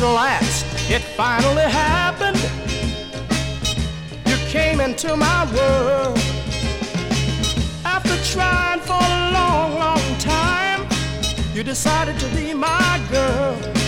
last, it finally happened. You came into my world. After trying for a long, long time, you decided to be my girl.